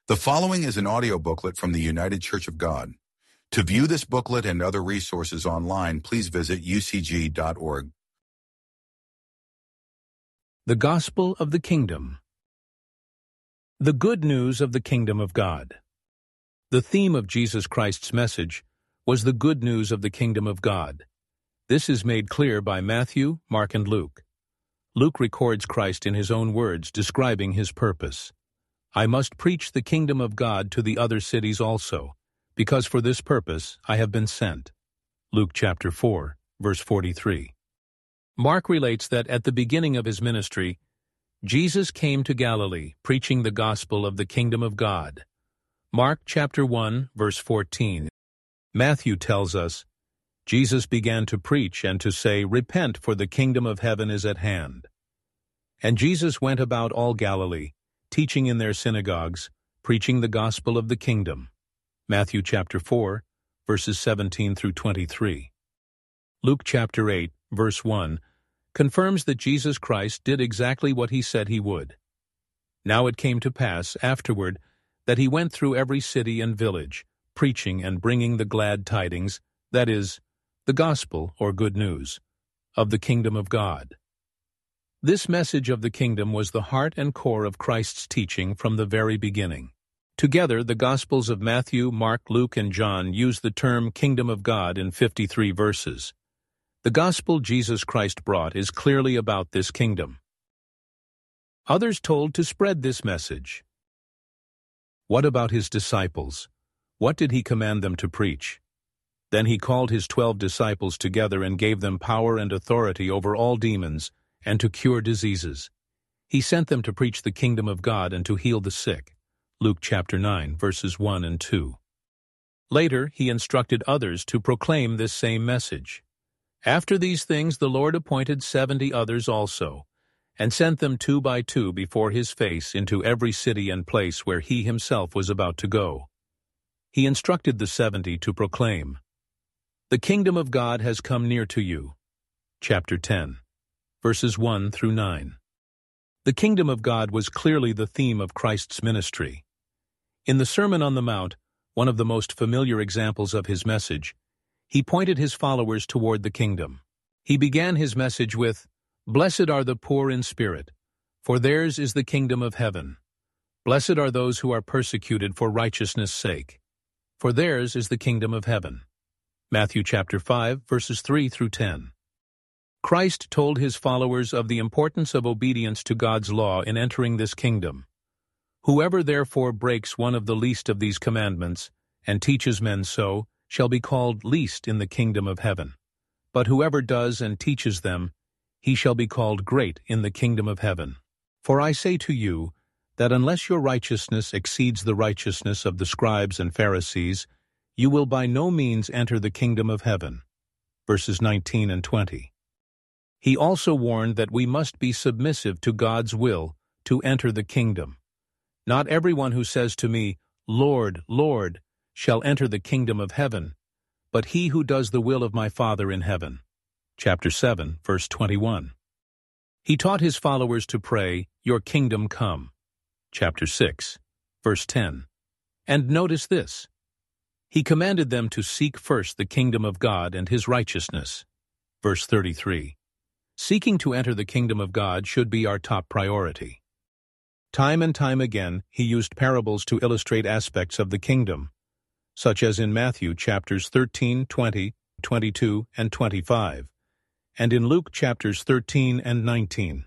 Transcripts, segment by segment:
The following is an audio booklet from the United Church of God. To view this booklet and other resources online, please visit ucg.org. The Gospel of the Kingdom. The Good News of the Kingdom of God. The theme of Jesus Christ's message was the good news of the Kingdom of God. This is made clear by Matthew, Mark, and Luke. Luke records Christ in his own words, describing his purpose. I must preach the kingdom of God to the other cities also, because for this purpose I have been sent. Luke chapter 4, verse 43. Mark relates that at the beginning of his ministry, Jesus came to Galilee, preaching the gospel of the kingdom of God. Mark chapter 1, verse 14. Matthew tells us, Jesus began to preach and to say, Repent, for the kingdom of heaven is at hand. And Jesus went about all Galilee, teaching in their synagogues, preaching the gospel of the kingdom. Matthew chapter 4, verses 17 through 23. Luke chapter 8, verse 1, confirms that Jesus Christ did exactly what he said he would. Now it came to pass afterward that he went through every city and village, preaching and bringing the glad tidings, that is, the gospel, or good news, of the kingdom of God. This message of the kingdom was the heart and core of Christ's teaching from the very beginning. Together, the Gospels of Matthew, Mark, Luke, and John use the term kingdom of God in 53 verses. The gospel Jesus Christ brought is clearly about this kingdom. Others told to spread this message. What about his disciples? What did he command them to preach? Then he called his 12 disciples together and gave them power and authority over all demons, and to cure diseases. He sent them to preach the kingdom of God and to heal the sick. Luke chapter 9, verses 1 and 2. Later, he instructed others to proclaim this same message. After these things the Lord appointed 70 others also, and sent them 2 by 2 before his face into every city and place where he himself was about to go. He instructed the 70 to proclaim, The kingdom of God has come near to you. Chapter 10. Verses 1 through 9. The kingdom of God was clearly the theme of Christ's ministry. In the Sermon on the Mount, one of the most familiar examples of his message, he pointed his followers toward the kingdom. He began his message with, Blessed are the poor in spirit, for theirs is the kingdom of heaven. Blessed are those who are persecuted for righteousness' sake, for theirs is the kingdom of heaven. Matthew chapter 5, verses 3 through 10. Christ told his followers of the importance of obedience to God's law in entering this kingdom. Whoever therefore breaks one of the least of these commandments, and teaches men so, shall be called least in the kingdom of heaven. But whoever does and teaches them, he shall be called great in the kingdom of heaven. For I say to you, that unless your righteousness exceeds the righteousness of the scribes and Pharisees, you will by no means enter the kingdom of heaven. Verses 19 and 20. He also warned that we must be submissive to God's will to enter the kingdom. Not everyone who says to me, Lord, Lord, shall enter the kingdom of heaven, but he who does the will of my Father in heaven. Chapter 7, verse 21. He taught his followers to pray, Your kingdom come. Chapter 6, verse 10. And notice this. He commanded them to seek first the kingdom of God and his righteousness. Verse 33. Seeking to enter the kingdom of God should be our top priority. Time and time again, he used parables to illustrate aspects of the kingdom, such as in Matthew chapters 13, 20, 22, and 25, and in Luke chapters 13 and 19.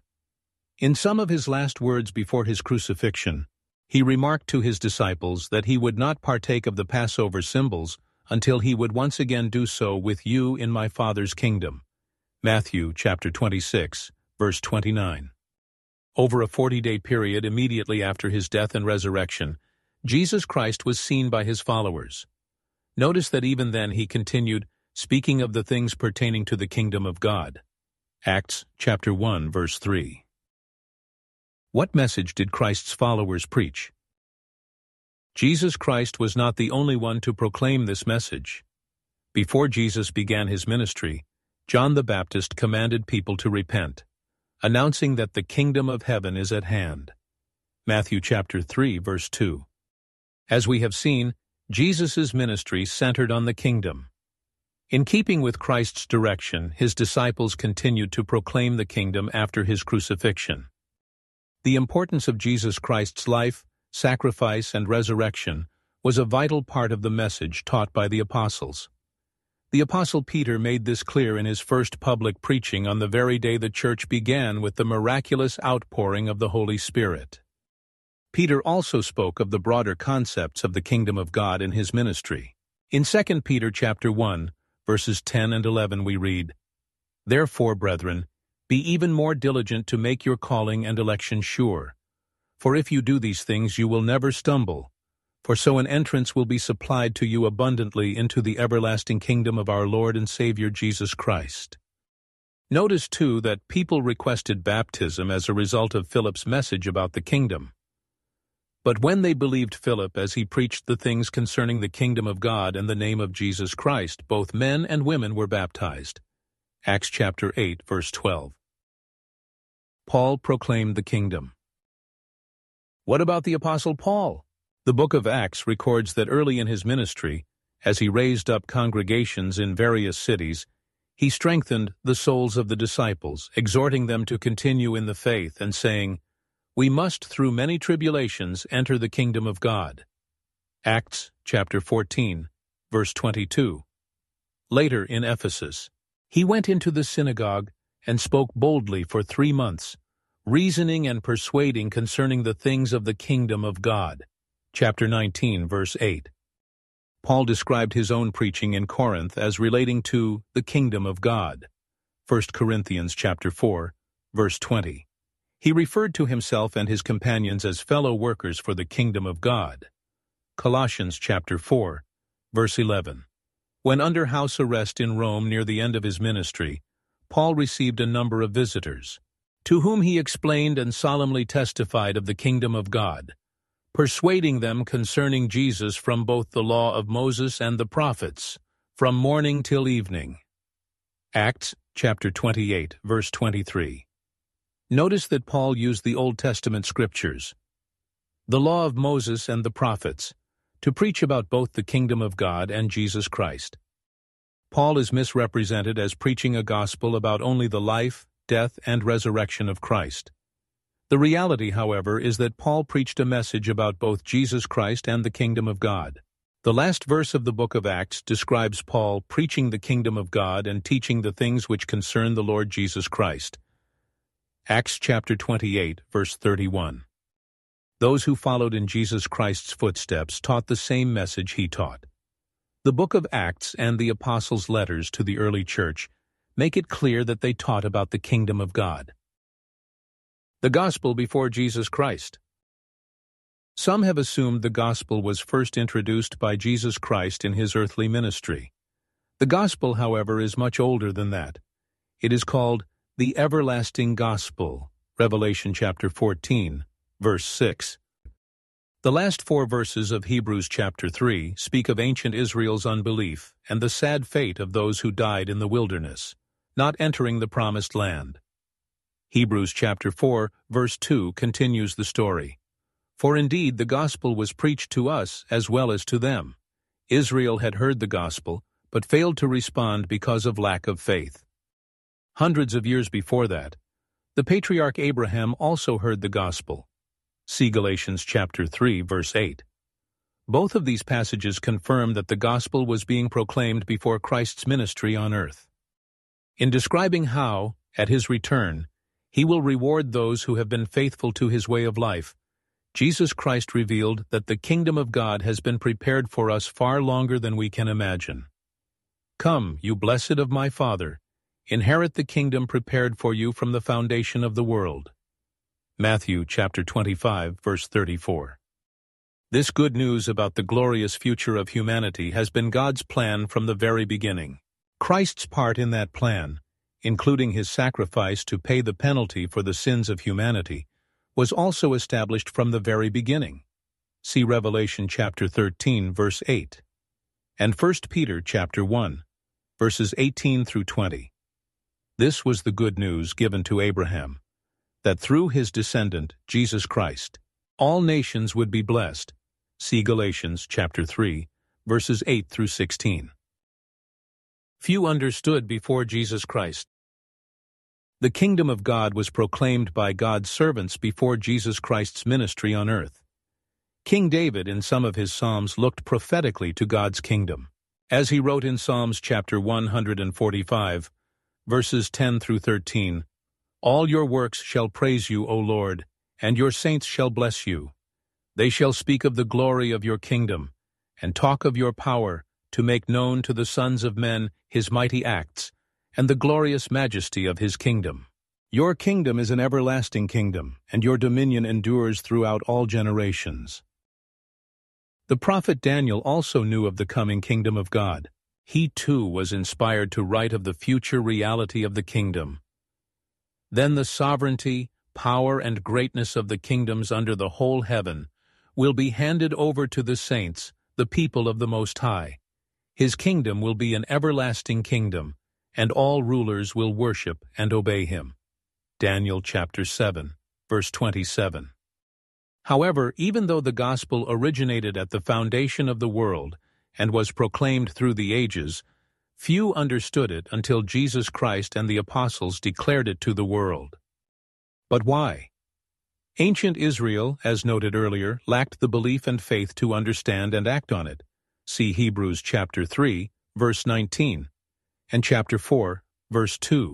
In some of his last words before his crucifixion, he remarked to his disciples that he would not partake of the Passover symbols until he would once again do so with you in my Father's kingdom. Matthew chapter 26, verse 29. Over a 40-day period immediately after his death and resurrection, Jesus Christ was seen by his followers. Notice that even then he continued, speaking of the things pertaining to the kingdom of God. Acts chapter 1, verse 3. What message did Christ's followers preach? Jesus Christ was not the only one to proclaim this message. Before Jesus began his ministry, John the Baptist commanded people to repent, announcing that the kingdom of heaven is at hand. Matthew chapter 3, verse 2. As we have seen, Jesus' ministry centered on the kingdom. In keeping with Christ's direction, his disciples continued to proclaim the kingdom after his crucifixion. The importance of Jesus Christ's life, sacrifice, and resurrection was a vital part of the message taught by the apostles. The Apostle Peter made this clear in his first public preaching on the very day the church began with the miraculous outpouring of the Holy Spirit. Peter also spoke of the broader concepts of the kingdom of God in his ministry. In 2 Peter chapter 1, verses 10 and 11 we read, "Therefore, brethren, be even more diligent to make your calling and election sure. For if you do these things you will never stumble, for so an entrance will be supplied to you abundantly into the everlasting kingdom of our Lord and Savior Jesus Christ." Notice, too, that people requested baptism as a result of Philip's message about the kingdom. But when they believed Philip as he preached the things concerning the kingdom of God and the name of Jesus Christ, both men and women were baptized. Acts chapter 8, verse 12. Paul proclaimed the kingdom. What about the Apostle Paul? The book of Acts records that early in his ministry, as he raised up congregations in various cities, he strengthened the souls of the disciples, exhorting them to continue in the faith and saying, "We must through many tribulations enter the kingdom of God." Acts chapter 14, verse 22. Later in Ephesus, he went into the synagogue and spoke boldly for 3 months, reasoning and persuading concerning the things of the kingdom of God. Chapter 19, verse 8. Paul described his own preaching in Corinth as relating to the kingdom of God. 1 Corinthians chapter 4, verse 20. He referred to himself and his companions as fellow workers for the kingdom of God. Colossians chapter 4, verse 11. When under house arrest in Rome near the end of his ministry, Paul received a number of visitors, to whom he explained and solemnly testified of the kingdom of God, persuading them concerning Jesus from both the law of Moses and the prophets, from morning till evening. Acts chapter 28, verse 23. Notice that Paul used the Old Testament scriptures, the law of Moses and the prophets, to preach about both the kingdom of God and Jesus Christ. Paul is misrepresented as preaching a gospel about only the life, death, and resurrection of Christ. The reality, however, is that Paul preached a message about both Jesus Christ and the kingdom of God. The last verse of the book of Acts describes Paul preaching the kingdom of God and teaching the things which concern the Lord Jesus Christ. Acts chapter 28, verse 31. Those who followed in Jesus Christ's footsteps taught the same message he taught. The book of Acts and the apostles' letters to the early church make it clear that they taught about the kingdom of God. The gospel before Jesus Christ. Some have assumed the gospel was first introduced by Jesus Christ in his earthly ministry. The gospel, however, is much older than that. It is called the everlasting gospel, Revelation chapter 14, verse 6. The last 4 verses of Hebrews chapter 3 speak of ancient Israel's unbelief and the sad fate of those who died in the wilderness, not entering the promised land. Hebrews chapter 4, verse 2 continues the story. For indeed the gospel was preached to us as well as to them. Israel had heard the gospel, but failed to respond because of lack of faith. Hundreds of years before that, the patriarch Abraham also heard the gospel. See Galatians chapter 3, verse 8. Both of these passages confirm that the gospel was being proclaimed before Christ's ministry on earth. In describing how, at his return, he will reward those who have been faithful to his way of life, Jesus Christ revealed that the kingdom of God has been prepared for us far longer than we can imagine. Come, you blessed of my Father, inherit the kingdom prepared for you from the foundation of the world. Matthew chapter 25, verse 34. This good news about the glorious future of humanity has been God's plan from the very beginning. Christ's part in that plan, including his sacrifice to pay the penalty for the sins of humanity, was also established from the very beginning. See Revelation chapter 13, verse 8, and 1 Peter chapter 1, verses 18 through 20. This was the good news given to Abraham, that through his descendant, Jesus Christ, all nations would be blessed, See Galatians chapter 3, verses 8 through 16. Few understood before Jesus Christ. The kingdom of God was proclaimed by God's servants before Jesus Christ's ministry on earth. King David, in some of his psalms, looked prophetically to God's kingdom. As he wrote in Psalms chapter 145, verses 10 through 13, "All your works shall praise you, O Lord, and your saints shall bless you. They shall speak of the glory of your kingdom, and talk of your power, to make known to the sons of men his mighty acts, and the glorious majesty of his kingdom. Your kingdom is an everlasting kingdom, and your dominion endures throughout all generations." The prophet Daniel also knew of the coming kingdom of God. He too was inspired to write of the future reality of the kingdom. Then the sovereignty, power, and greatness of the kingdoms under the whole heaven will be handed over to the saints, the people of the Most High. His kingdom will be an everlasting kingdom, and all rulers will worship and obey him. Daniel chapter 7, verse 27. However, even though the gospel originated at the foundation of the world and was proclaimed through the ages, few understood it until Jesus Christ and the apostles declared it to the world. But why? Ancient Israel, as noted earlier, lacked the belief and faith to understand and act on it. See Hebrews chapter 3, verse 19, and chapter 4, verse 2.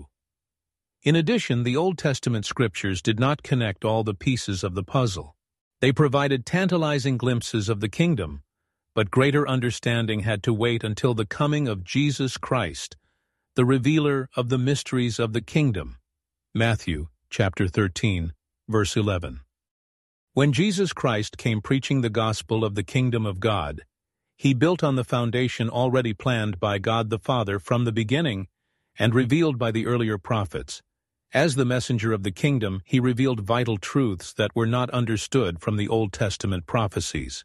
In addition, the Old Testament scriptures did not connect all the pieces of the puzzle. They provided tantalizing glimpses of the kingdom, but greater understanding had to wait until the coming of Jesus Christ, the revealer of the mysteries of the kingdom. Matthew chapter 13, verse 11. When Jesus Christ came preaching the gospel of the kingdom of God, he built on the foundation already planned by God the Father from the beginning and revealed by the earlier prophets. As the messenger of the kingdom, he revealed vital truths that were not understood from the Old Testament prophecies.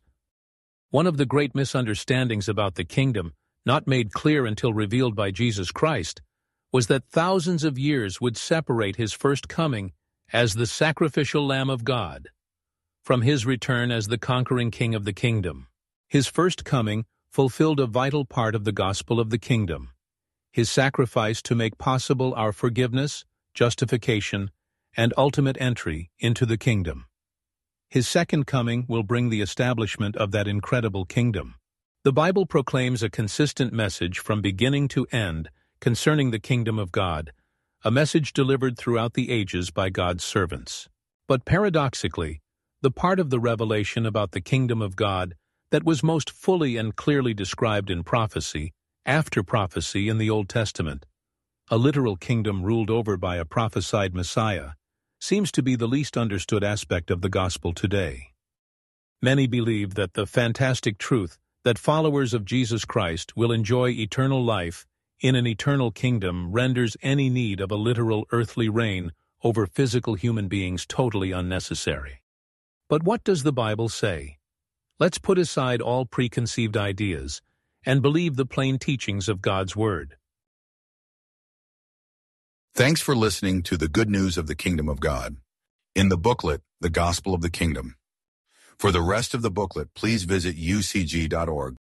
One of the great misunderstandings about the kingdom, not made clear until revealed by Jesus Christ, was that thousands of years would separate his first coming as the sacrificial Lamb of God from his return as the conquering King of the kingdom. His first coming fulfilled a vital part of the gospel of the kingdom, his sacrifice to make possible our forgiveness, justification, and ultimate entry into the kingdom. His second coming will bring the establishment of that incredible kingdom. The Bible proclaims a consistent message from beginning to end concerning the kingdom of God, a message delivered throughout the ages by God's servants. But paradoxically, the part of the revelation about the kingdom of God that was most fully and clearly described in prophecy, after prophecy in the Old Testament, a literal kingdom ruled over by a prophesied Messiah, seems to be the least understood aspect of the gospel today. Many believe that the fantastic truth that followers of Jesus Christ will enjoy eternal life in an eternal kingdom renders any need of a literal earthly reign over physical human beings totally unnecessary. But what does the Bible say? Let's put aside all preconceived ideas and believe the plain teachings of God's Word. Thanks for listening to the Good News of the Kingdom of God in the booklet, The Gospel of the Kingdom. For the rest of the booklet, please visit ucg.org.